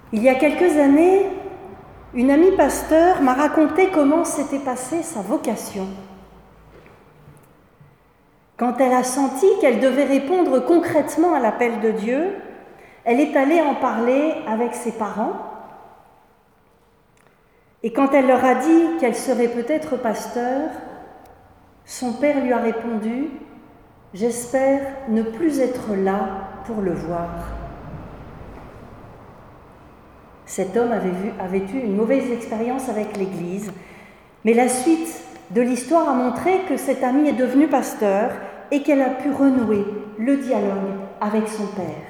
Il y a quelques années, une amie pasteur m'a raconté comment s'était passée sa vocation. Quand elle a senti qu'elle devait répondre concrètement à l'appel de Dieu, elle est allée en parler avec ses parents. Et quand elle leur a dit qu'elle serait peut-être pasteur, son père lui a répondu « J'espère ne plus être là pour le voir ». Cet homme avait eu une mauvaise expérience avec l'Église, mais la suite de l'histoire a montré que cette amie est devenue pasteur et qu'elle a pu renouer le dialogue avec son père.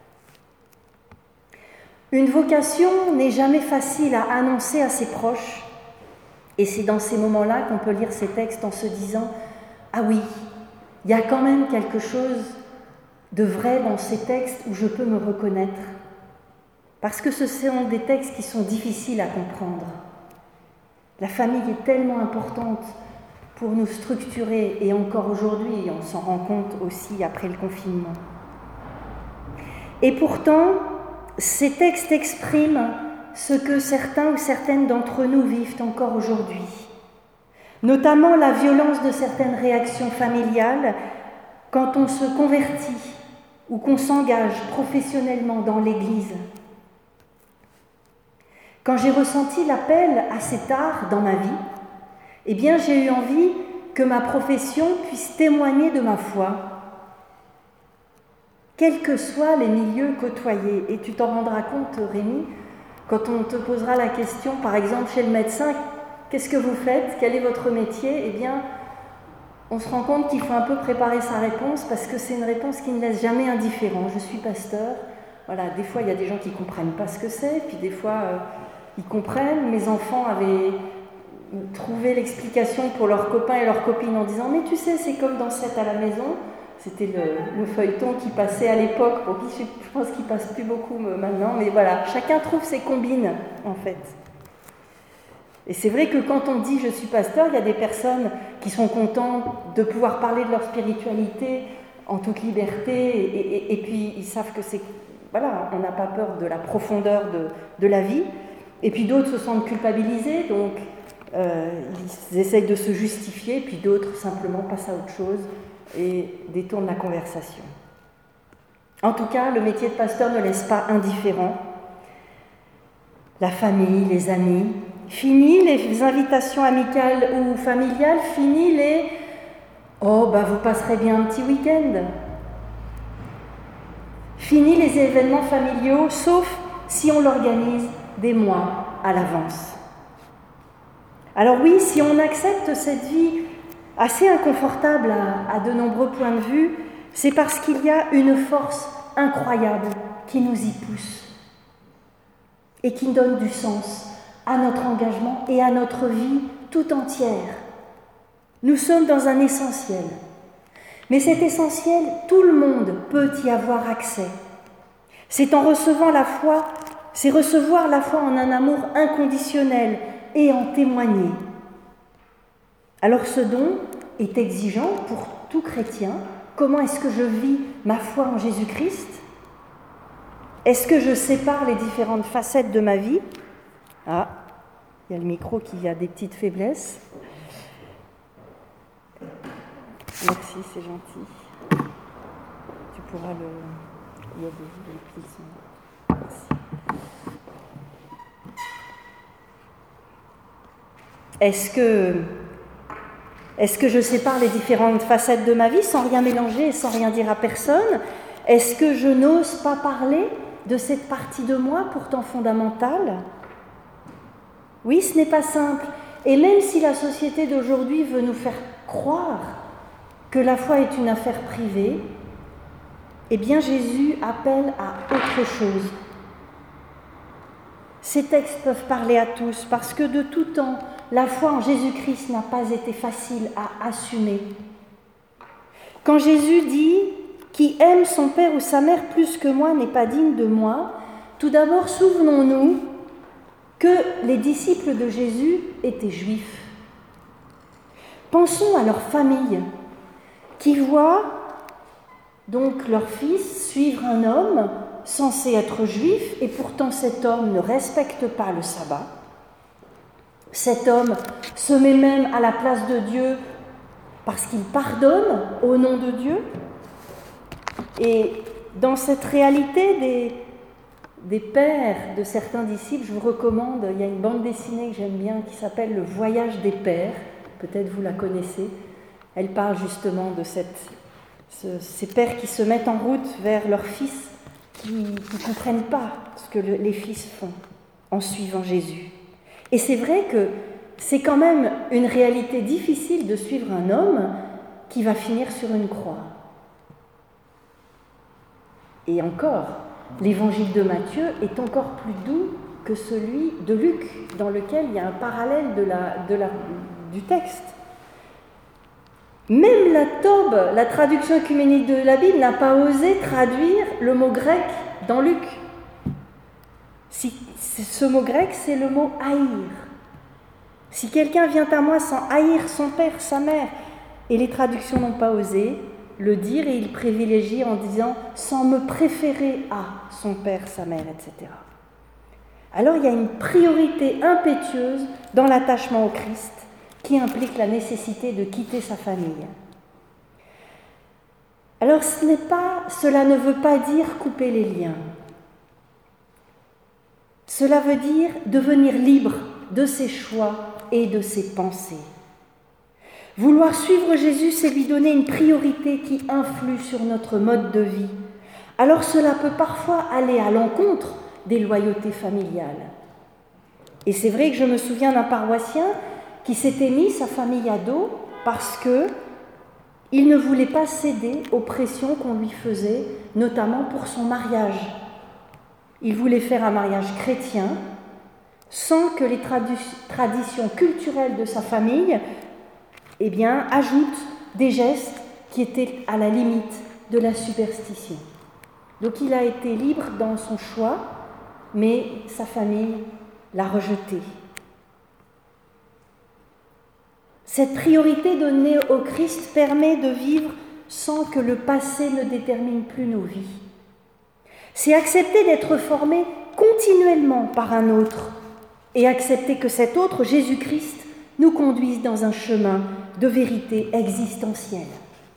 Une vocation n'est jamais facile à annoncer à ses proches, et c'est dans ces moments-là qu'on peut lire ces textes en se disant « Ah oui, il y a quand même quelque chose de vrai dans ces textes où je peux me reconnaître ». Parce que ce sont des textes qui sont difficiles à comprendre. La famille est tellement importante pour nous structurer, et encore aujourd'hui, on s'en rend compte aussi après le confinement. Et pourtant, ces textes expriment ce que certains ou certaines d'entre nous vivent encore aujourd'hui, notamment la violence de certaines réactions familiales quand on se convertit ou qu'on s'engage professionnellement dans l'Église. Quand j'ai ressenti l'appel assez tard dans ma vie, eh bien j'ai eu envie que ma profession puisse témoigner de ma foi, quels que soient les milieux côtoyés. Et tu t'en rendras compte, Rémi, quand on te posera la question, par exemple chez le médecin, qu'est-ce que vous faites? Quel est votre métier? Eh bien, on se rend compte qu'il faut un peu préparer sa réponse parce que c'est une réponse qui ne laisse jamais indifférent. Je suis pasteur. Voilà, des fois, il y a des gens qui ne comprennent pas ce que c'est, puis des fois, ils comprennent. Mes enfants avaient trouvé l'explication pour leurs copains et leurs copines en disant « Mais tu sais, c'est comme dans 7 à la maison ». C'était le feuilleton qui passait à l'époque, pour qui je pense qu'il passe plus beaucoup maintenant, mais voilà, chacun trouve ses combines, en fait. Et c'est vrai que quand on dit « je suis pasteur », il y a des personnes qui sont contentes de pouvoir parler de leur spiritualité en toute liberté, et puis ils savent que c'est... Voilà, on n'a pas peur de la profondeur de la vie. Et puis d'autres se sentent culpabilisés, donc ils essayent de se justifier, puis d'autres simplement passent à autre chose et détournent la conversation. En tout cas, le métier de pasteur ne laisse pas indifférent la famille, les amis. Fini les invitations amicales ou familiales, fini les « oh, vous passerez bien un petit week-end ». Fini les événements familiaux, sauf si on l'organise des mois à l'avance. Alors oui, si on accepte cette vie assez inconfortable à de nombreux points de vue, c'est parce qu'il y a une force incroyable qui nous y pousse et qui donne du sens à notre engagement et à notre vie tout entière. Nous sommes dans un essentiel. Mais cet essentiel, tout le monde peut y avoir accès. C'est en recevant la foi, c'est recevoir la foi en un amour inconditionnel et en témoigner. Alors ce don est exigeant pour tout chrétien. Comment est-ce que je vis ma foi en Jésus-Christ? Est-ce que je sépare les différentes facettes de ma vie? Ah, il y a le micro qui a des petites faiblesses. Merci, c'est gentil. Tu pourras le... Il y a des plis. Merci. Est-ce que je sépare les différentes facettes de ma vie sans rien mélanger et sans rien dire à personne? Est-ce que je n'ose pas parler de cette partie de moi pourtant fondamentale? Oui, ce n'est pas simple. Et même si la société d'aujourd'hui veut nous faire croire que la foi est une affaire privée, eh bien Jésus appelle à autre chose. Ces textes peuvent parler à tous parce que de tout temps, la foi en Jésus-Christ n'a pas été facile à assumer. Quand Jésus dit « Qui aime son père ou sa mère plus que moi n'est pas digne de moi », tout d'abord souvenons-nous que les disciples de Jésus étaient juifs. Pensons à leur famille qui voient donc leur fils suivre un homme censé être juif, et pourtant cet homme ne respecte pas le sabbat. Cet homme se met même à la place de Dieu parce qu'il pardonne au nom de Dieu. Et dans cette réalité des pères de certains disciples, je vous recommande, il y a une bande dessinée que j'aime bien qui s'appelle « Le voyage des pères », peut-être vous la connaissez. Elle parle justement de ces pères qui se mettent en route vers leurs fils, qui ne comprennent pas ce que les fils font en suivant Jésus. Et c'est vrai que c'est quand même une réalité difficile de suivre un homme qui va finir sur une croix. Et encore, l'évangile de Matthieu est encore plus doux que celui de Luc, dans lequel il y a un parallèle du texte. Même la Tobe, la traduction œcuménique de la Bible, n'a pas osé traduire le mot grec dans Luc. Ce mot grec, c'est le mot « haïr ». Si quelqu'un vient à moi sans haïr son père, sa mère, et les traductions n'ont pas osé le dire, et ils privilégient en disant « sans me préférer à son père, sa mère, etc. » Alors il y a une priorité impétueuse dans l'attachement au Christ qui implique la nécessité de quitter sa famille. Alors cela ne veut pas dire couper les liens. Cela veut dire devenir libre de ses choix et de ses pensées. Vouloir suivre Jésus, c'est lui donner une priorité qui influe sur notre mode de vie. Alors cela peut parfois aller à l'encontre des loyautés familiales. Et c'est vrai que je me souviens d'un paroissien qui s'était mis sa famille à dos parce qu'il ne voulait pas céder aux pressions qu'on lui faisait, notamment pour son mariage. Il voulait faire un mariage chrétien sans que les traditions culturelles de sa famille ajoutent des gestes qui étaient à la limite de la superstition. Donc il a été libre dans son choix, mais sa famille l'a rejeté. Cette priorité donnée au Christ permet de vivre sans que le passé ne détermine plus nos vies. C'est accepter d'être formé continuellement par un autre et accepter que cet autre, Jésus-Christ, nous conduise dans un chemin de vérité existentielle.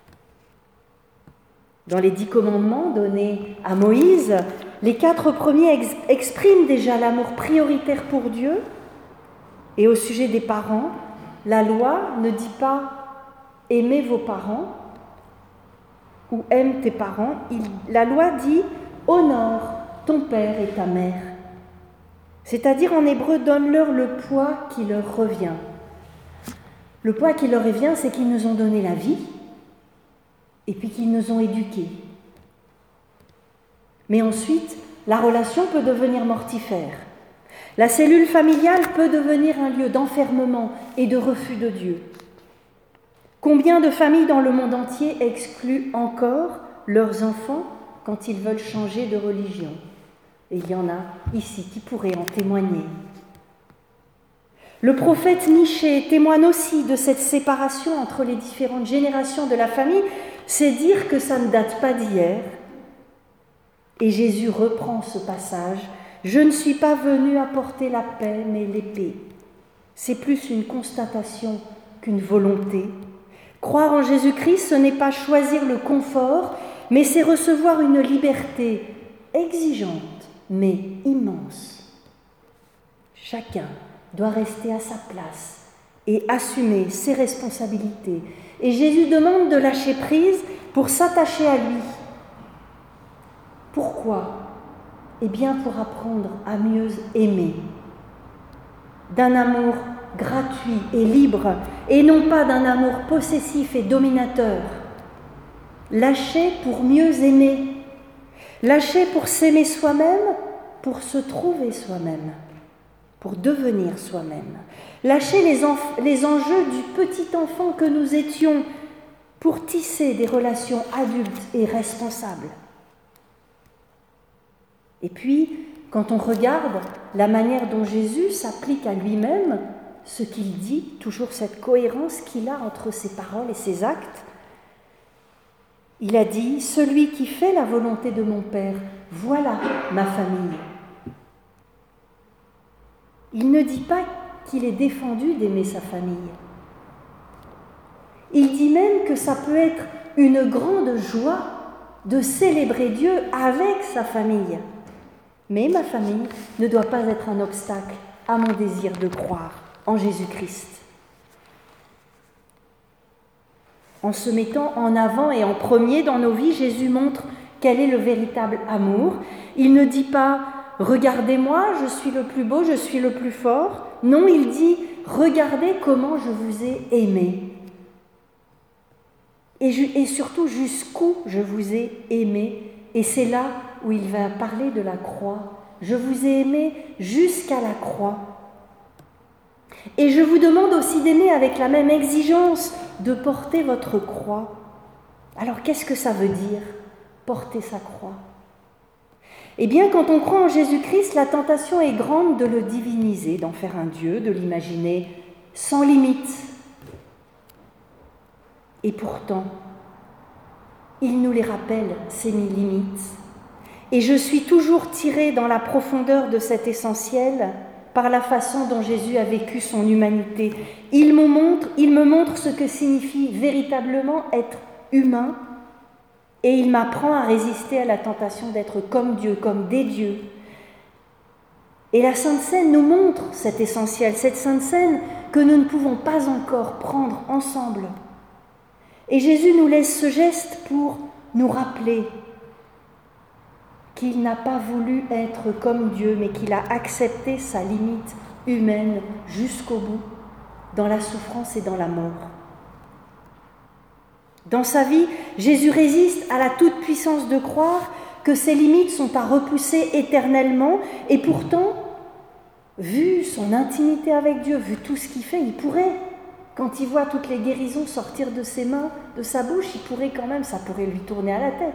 Dans les 10 commandements donnés à Moïse, les 4 premiers expriment déjà l'amour prioritaire pour Dieu. Et au sujet des parents, la loi ne dit pas « aimez vos parents » ou « aime tes parents ». La loi dit « honore ton père et ta mère ». C'est-à-dire en hébreu « donne-leur le poids qui leur revient ». Le poids qui leur revient, c'est qu'ils nous ont donné la vie et puis qu'ils nous ont éduqués. Mais ensuite, la relation peut devenir mortifère. La cellule familiale peut devenir un lieu d'enfermement et de refus de Dieu. Combien de familles dans le monde entier excluent encore leurs enfants quand ils veulent changer de religion? Et il y en a ici qui pourraient en témoigner. Le prophète Michée témoigne aussi de cette séparation entre les différentes générations de la famille. C'est dire que ça ne date pas d'hier. Et Jésus reprend ce passage. « Je ne suis pas venu apporter la paix, mais l'épée. » C'est plus une constatation qu'une volonté. Croire en Jésus-Christ, ce n'est pas choisir le confort, mais c'est recevoir une liberté exigeante, mais immense. Chacun doit rester à sa place et assumer ses responsabilités. Et Jésus demande de lâcher prise pour s'attacher à lui. Pourquoi ? Eh bien, pour apprendre à mieux aimer. D'un amour gratuit et libre, et non pas d'un amour possessif et dominateur. Lâcher pour mieux aimer. Lâcher pour s'aimer soi-même, pour se trouver soi-même, pour devenir soi-même. Lâcher les enjeux du petit enfant que nous étions pour tisser des relations adultes et responsables. Et puis, quand on regarde la manière dont Jésus s'applique à lui-même, ce qu'il dit, toujours cette cohérence qu'il a entre ses paroles et ses actes, Il a dit « Celui qui fait la volonté de mon Père, voilà ma famille ». Il ne dit pas qu'il est défendu d'aimer sa famille. Il dit même que ça peut être une grande joie de célébrer Dieu avec sa famille. Mais ma famille ne doit pas être un obstacle à mon désir de croire en Jésus-Christ. En se mettant en avant et en premier dans nos vies, Jésus montre quel est le véritable amour. Il ne dit pas « Regardez-moi, je suis le plus beau, je suis le plus fort ». Non, il dit « Regardez comment je vous ai aimé ». Et surtout jusqu'où je vous ai aimé. Et c'est là où il va parler de la croix. Je vous ai aimé jusqu'à la croix. Et je vous demande aussi d'aimer avec la même exigence, de porter votre croix. Alors qu'est-ce que ça veut dire, porter sa croix ? Eh bien, quand on croit en Jésus-Christ, la tentation est grande de le diviniser, d'en faire un Dieu, de l'imaginer sans limite. Et pourtant, il nous les rappelle, ces limites. Et je suis toujours tirée dans la profondeur de cet essentiel par la façon dont Jésus a vécu son humanité. Il me montre ce que signifie véritablement être humain, et il m'apprend à résister à la tentation d'être comme Dieu, comme des dieux. Et la Sainte Seine nous montre cet essentiel, cette Sainte Seine que nous ne pouvons pas encore prendre ensemble. Et Jésus nous laisse ce geste pour nous rappeler qu'il n'a pas voulu être comme Dieu, mais qu'il a accepté sa limite humaine jusqu'au bout, dans la souffrance et dans la mort. Dans sa vie, Jésus résiste à la toute-puissance de croire que ses limites sont à repousser éternellement, et pourtant, vu son intimité avec Dieu, vu tout ce qu'il fait, il pourrait, quand il voit toutes les guérisons sortir de ses mains, de sa bouche, il pourrait quand même, ça pourrait lui tourner à la tête.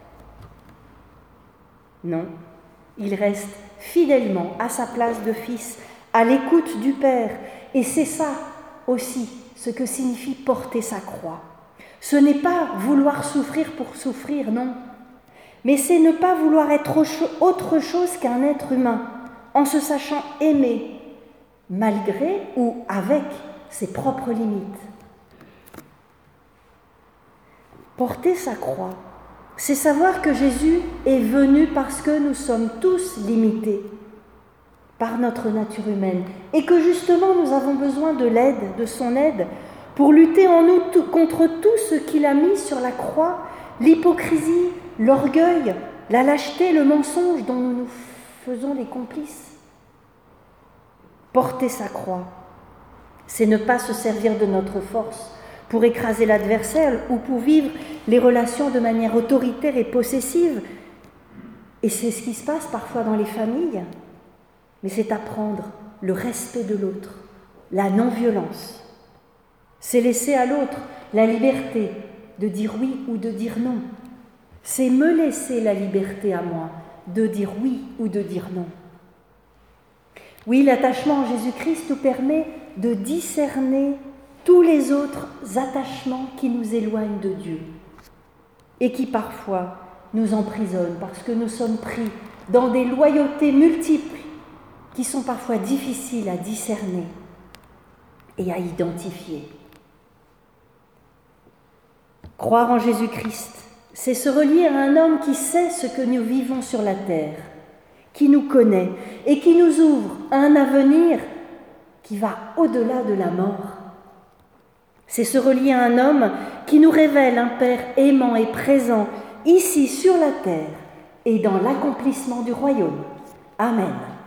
Non, il reste fidèlement à sa place de fils, à l'écoute du Père. Et c'est ça aussi ce que signifie porter sa croix. Ce n'est pas vouloir souffrir pour souffrir, non. Mais c'est ne pas vouloir être autre chose qu'un être humain, en se sachant aimer, malgré ou avec ses propres limites. Porter sa croix, c'est savoir que Jésus est venu parce que nous sommes tous limités par notre nature humaine et que justement nous avons besoin de l'aide, de son aide, pour lutter en nous contre tout ce qu'il a mis sur la croix, l'hypocrisie, l'orgueil, la lâcheté, le mensonge dont nous nous faisons les complices. Porter sa croix, c'est ne pas se servir de notre force pour écraser l'adversaire ou pour vivre les relations de manière autoritaire et possessive. Et c'est ce qui se passe parfois dans les familles. Mais c'est apprendre le respect de l'autre, la non-violence. C'est laisser à l'autre la liberté de dire oui ou de dire non. C'est me laisser la liberté à moi de dire oui ou de dire non. Oui, l'attachement en Jésus-Christ nous permet de discerner tous les autres attachements qui nous éloignent de Dieu et qui parfois nous emprisonnent parce que nous sommes pris dans des loyautés multiples qui sont parfois difficiles à discerner et à identifier. Croire en Jésus-Christ, c'est se relier à un homme qui sait ce que nous vivons sur la terre, qui nous connaît et qui nous ouvre à un avenir qui va au-delà de la mort. C'est se relier à un homme qui nous révèle un Père aimant et présent ici sur la terre et dans l'accomplissement du royaume. Amen.